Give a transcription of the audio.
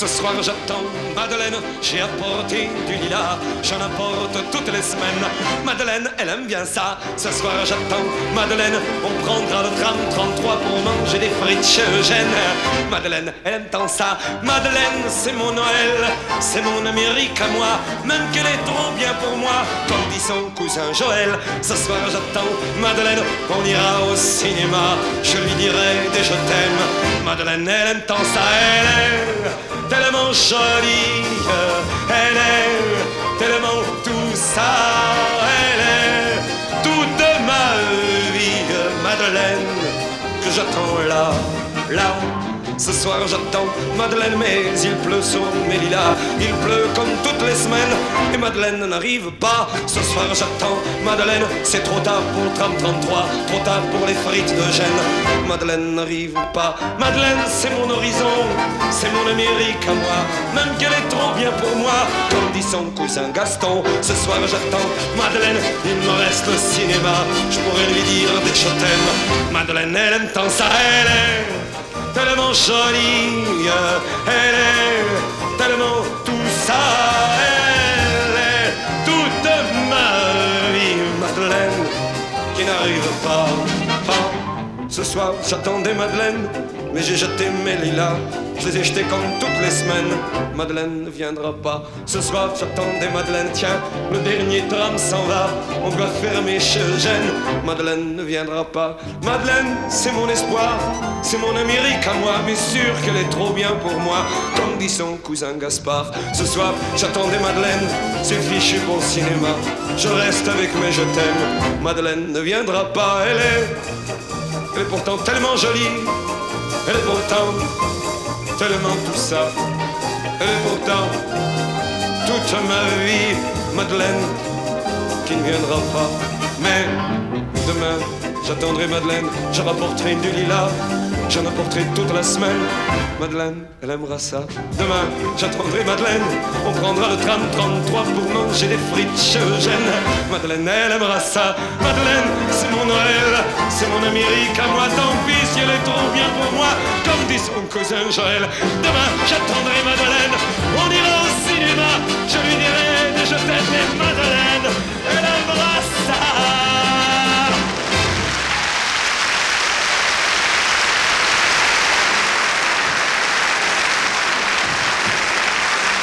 Ce soir j'attends Madeleine, j'ai apporté du lilas, j'en apporte toutes les semaines. Madeleine, elle aime bien ça. Ce soir j'attends Madeleine, on prendra le tram 33 pour manger des frites chez Eugène. Madeleine, elle aime tant ça. Madeleine, c'est mon Noël, c'est mon Amérique à moi, même qu'elle est trop bien pour moi, comme dit son cousin Joël. Ce soir j'attends Madeleine, on ira au cinéma, je lui dirai des je t'aime. Madeleine, elle aime tant ça, elle est tellement jolie, elle est tellement tout ça, elle est toute ma vie, Madeleine, que j'attends là, là. Ce soir j'attends Madeleine, mais il pleut sur mes lilas, il pleut comme toutes les semaines, et Madeleine n'arrive pas. Ce soir j'attends Madeleine, c'est trop tard pour le tram 33, trop tard pour les frites de Gênes. Madeleine n'arrive pas. Madeleine, c'est mon horizon, c'est mon Amérique à moi, même qu'elle est trop bien pour moi, comme dit son cousin Gaston. Ce soir j'attends Madeleine, il me reste le cinéma, je pourrais lui dire des je t'aime. Madeleine, elle aime tant ça, elle est tellement jolie, elle est tellement tout ça, elle est toute ma vie, Madeleine, qui n'arrive pas. Ce soir j'attendais Madeleine, mais j'ai jeté mes lilas, je les ai jetés comme toutes les semaines. Madeleine ne viendra pas. Ce soir j'attendais Madeleine, tiens, le dernier tram s'en va, on doit fermer chez Eugène. Madeleine ne viendra pas. Madeleine, c'est mon espoir, c'est mon Amérique à moi, mais sûr qu'elle est trop bien pour moi, comme dit son cousin Gaspard. Ce soir j'attendais Madeleine, c'est fichu pour le cinéma, je reste avec mes je t'aime. Madeleine ne viendra pas, elle est pourtant tellement jolie, elle est pourtant tellement tout ça, elle est pourtant toute ma vie, Madeleine, qui ne viendra pas. Mais demain j'attendrai Madeleine, je rapporterai du lilas, j'en apporterai toute la semaine. Madeleine, elle aimera ça. Demain j'attendrai Madeleine, on prendra le tram 33 pour manger des frites chez Eugène. Madeleine, elle aimera ça. Madeleine, c'est mon Noël, c'est mon Amérique à moi, tant pis si elle est trop bien pour moi, comme dit son cousin Joël. Demain j'attendrai Madeleine, on ira au cinéma, je